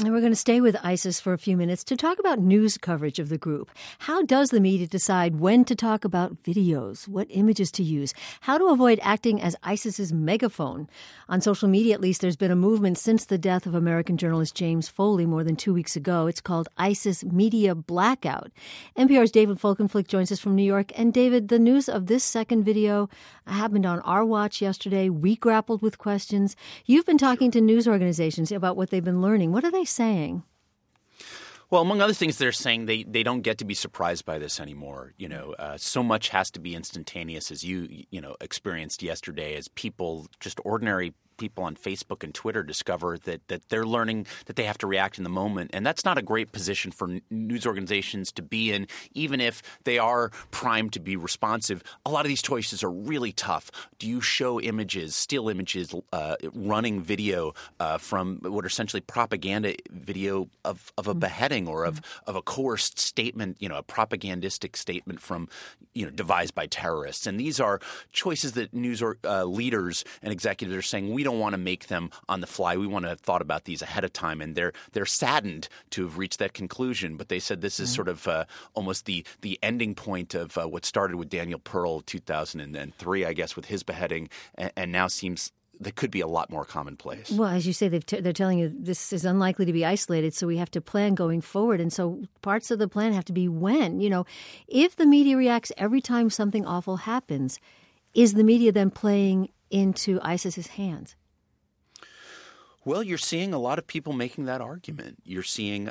And we're going to stay with ISIS for a few minutes to talk about news coverage of the group. How does the media decide when to talk about videos, what images to use, how to avoid acting as ISIS's megaphone? On social media, at least, there's been a movement since the death of American journalist James Foley more than 2 weeks ago. It's called ISIS Media Blackout. NPR's David Folkenflik joins us from New York. And David, the news of this second video happened on our watch yesterday. We grappled with questions. You've been talking to news organizations about what they've been learning. What are they saying? Well, among other things, they're saying they don't get to be surprised by this anymore. So much has to be instantaneous, as you experienced yesterday, as people, just ordinary people on Facebook and Twitter, discover that they're learning that they have to react in the moment. And that's not a great position for news organizations to be in, even if they are primed to be responsive. A lot of these choices are really tough. Do you show images, still images, running video from what are essentially propaganda video of a beheading or of a coerced statement, a propagandistic statement from, devised by terrorists? And these are choices that news leaders and executives are saying we don't want to make them on the fly. We want to have thought about these ahead of time, and they're saddened to have reached that conclusion. But they said this is sort of almost the ending point of what started with Daniel Pearl 2003, I guess, with his beheading, and now seems that could be a lot more commonplace. Well, as you say, they're telling you this is unlikely to be isolated, so we have to plan going forward. And so parts of the plan have to be when. If the media reacts every time something awful happens, is the media then playing into ISIS's hands? Well, you're seeing a lot of people making that argument. You're seeing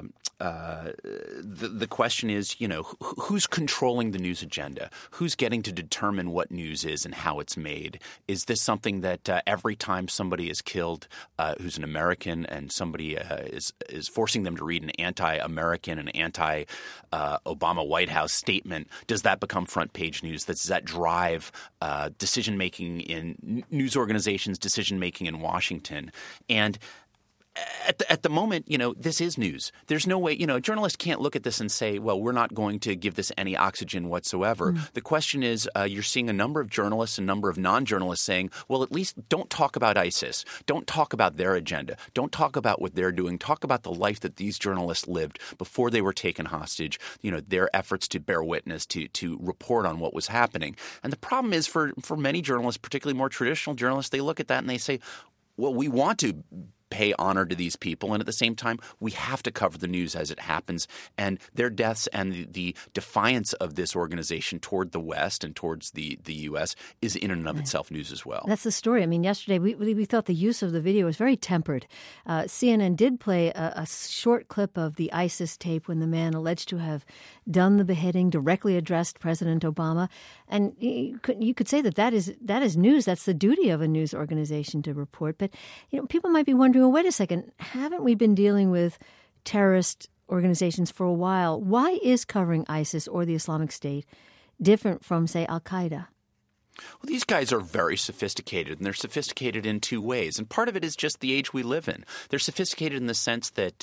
the question is, who's controlling the news agenda? Who's getting to determine what news is and how it's made? Is this something that every time somebody is killed who's an American and somebody is forcing them to read an anti-American and anti-Obama White House statement, does that become front page news? Does that drive decision-making in news organizations, decision-making in Washington? And at the moment, this is news. There's no way, a journalist can't look at this and say, well, we're not going to give this any oxygen whatsoever. The question is, you're seeing a number of journalists, a number of non-journalists saying, well, at least don't talk about ISIS. Don't talk about their agenda. Don't talk about what they're doing. Talk about the life that these journalists lived before they were taken hostage, their efforts to bear witness, to report on what was happening. And the problem is for many journalists, particularly more traditional journalists, they look at that and they say, well, we want to pay honor to these people, and at the same time, we have to cover the news as it happens. And their deaths and the defiance of this organization toward the West and towards the U.S. is in and of itself news as well. That's the story. I mean, yesterday we thought the use of the video was very tempered. CNN did play a short clip of the ISIS tape when the man alleged to have done the beheading directly addressed President Obama. And you could say that is news. That's the duty of a news organization to report. But people might be wondering, well, wait a second, haven't we been dealing with terrorist organizations for a while? Why is covering ISIS or the Islamic State different from, say, Al-Qaeda? Well, these guys are very sophisticated, and they're sophisticated in two ways. And part of it is just the age we live in. They're sophisticated in the sense that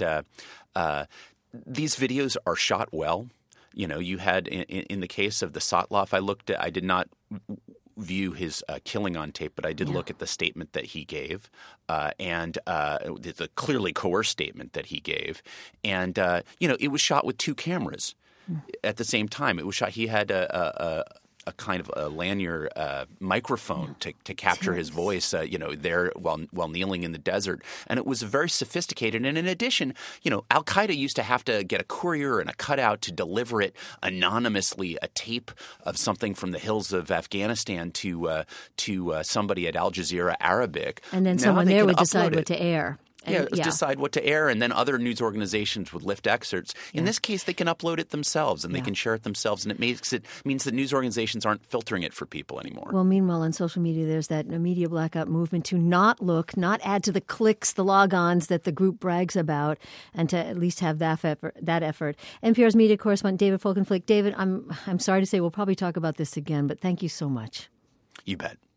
these videos are shot well. You had in the case of the Sotloff, I did not view his killing on tape, but I did look at the statement that he gave, and the clearly coerced statement that he gave. And, it was shot with two cameras at the same time. It was shot – he had a kind of a lanyard microphone to capture his voice, there while kneeling in the desert. And it was very sophisticated. And in addition, Al-Qaeda used to have to get a courier and a cutout to deliver it anonymously, a tape of something from the hills of Afghanistan to somebody at Al Jazeera Arabic. And then someone there would decide what to air. Decide what to air, and then other news organizations would lift excerpts. In this case, they can upload it themselves, and they can share it themselves, and it means that news organizations aren't filtering it for people anymore. Well, meanwhile, on social media, there's that media blackout movement to not add to the clicks, the logons that the group brags about, and to at least have that effort. NPR's media correspondent David Folkenflik. David, I'm sorry to say we'll probably talk about this again, but thank you so much. You bet.